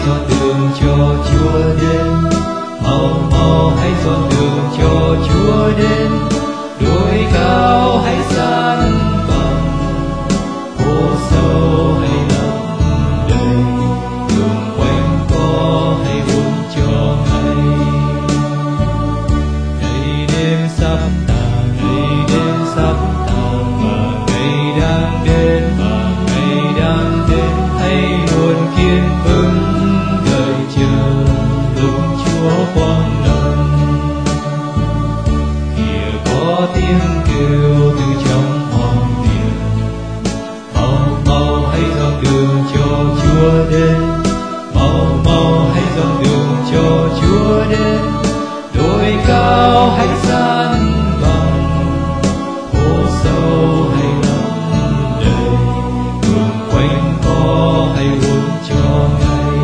dọn đường cho Chúa đến, mau mau hãy dọn đường cho Chúa đến. Núi cao hãy san bằng, hồ sâu hãy lấp đầy, đường quanh co hãy uống cho Ngài. Ngày đêm sắp tàn, ngày đêm sắp tàn, và ngày đang đến, và ngày đang đến. Hãy luôn kiên vững đợi chờ lúc Chúa quang lâm. Kìa có tiếng kêu từ trong hoàng điện, mau mau hãy dọn đường cho Chúa đến, mau mau hãy dọn đường cho Chúa đến. Đồi cao hãy san bằng, hồ sâu hãy lấp đầy, đường quanh co hãy uống cho Ngài.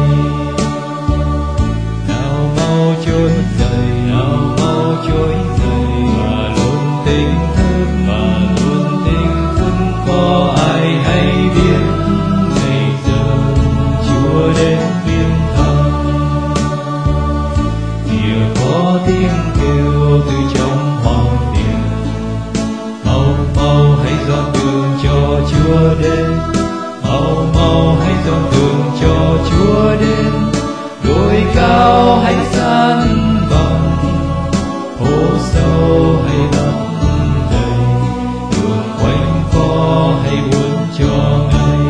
Nào mau trỗi dậy, nào mau trỗi dậy, và luôn tỉnh thức, và luôn tỉnh thức. Có ai hay biết ngày giờ Chúa đến viếng thăm? Kìa có tiếng kêu từ trong hoàng điện, mau mau hãy dọn đường cho Chúa đến, mau mau hãy dọn đường cho Chúa đến. Đồi cao hãy san bằng, hồ sâu hãy lấp đầy, đường quanh co hãy uống cho Ngài.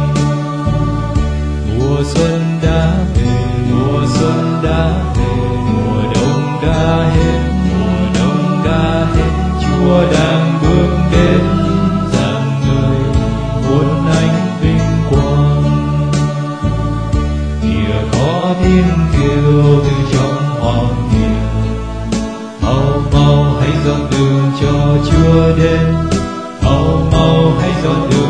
Mùa xuân đã về, mùa xuân đã về, mùa đông đã hết, mùa đông đã hết. Chúa đang bước đến, dáng người muôn ánh vinh quang. Kìa có tiếng kêu từ trong hoàng điện, mau mau hãy dọn đường cho Chúa đến, mau mau hãy dọn đường